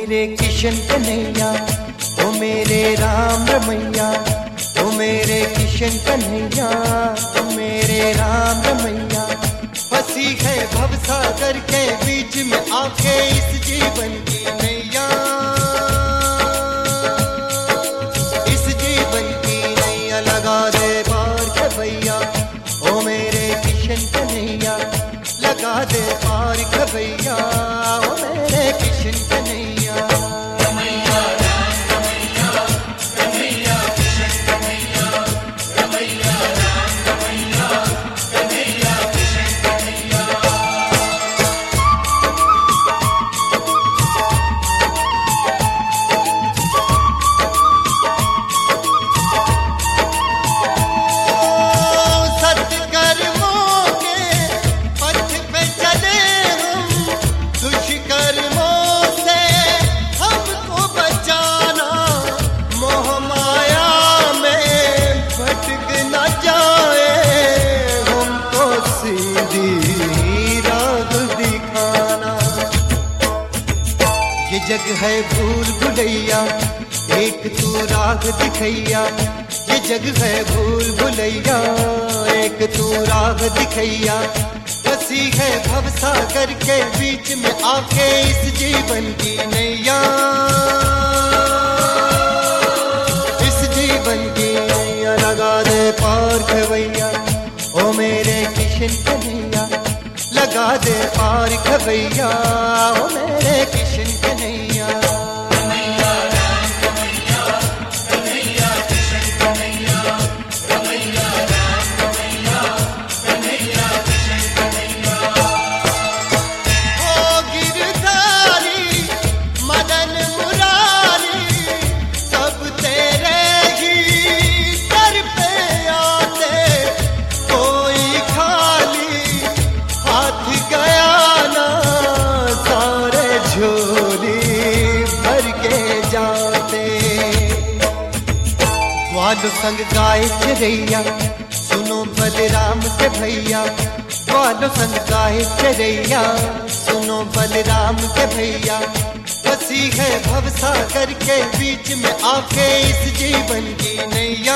मेरे किशन कन्हैया, ओ मेरे राम रमैया, ओ मेरे किशन कन्हैया, ओ मेरे राम रमैया। फंसी है भवसागर के बीच में आके इस जीवन की नैया, इस जीवन की नैया लगा दे पार के भैया, ओ मेरे किशन कन्हैया, लगा दे पार के भैया, ओ मेरे किशन कन्हैया। जग है भूल भुलैया, एक तू राह दिखैया, ये जग है भूल भुलैया, एक तू राह दिखैया। फंसी है भवसागर के बीच में आके इस जीवन की नैया, इस जीवन की नैया लगा दे पार के भैया, ओ मेरे किशन कन्हैया, लगा दे पार के भैया, ओ मेरे किशन कन्हैया। ग्वालो संग गाय चरैया, सुनो बलराम के भैया, ग्वालो संग गाय चरैया, सुनो बलराम के भैया। फंसी है भवसागर के बीच में आके इस जीवन की नैया,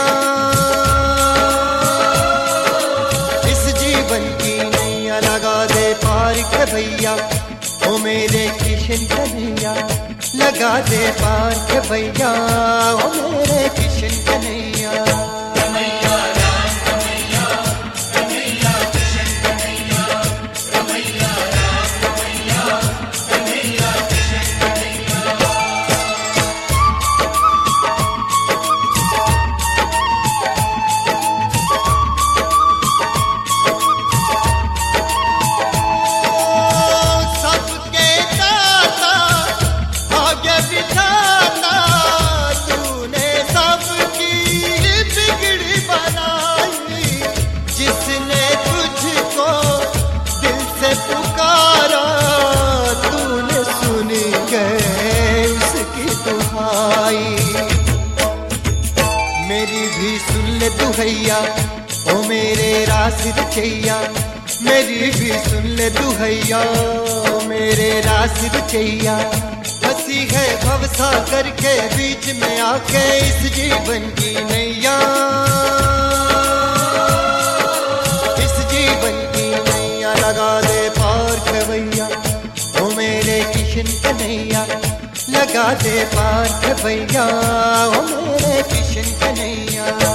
इस जीवन की नैया लगा दे पार के भैया, ओ मेरे किशन कन्हैया, लगा दे पार के भैया, ओ मेरे किशन कन्हैया। मेरी भी सुन ले दुहैया, ओ मेरे रास रचैया, मेरी भी सुन ले दुहैया, ओ मेरे रास रचैया। फंसी है भवसागर के बीच में आके इस जीवन की नैया, इस जीवन की नैया लगा दे पार के भैया, ओ मेरे किशन कन्हैया, लगा दे पार के भैया, ओ मेरे किशन कन्हैया।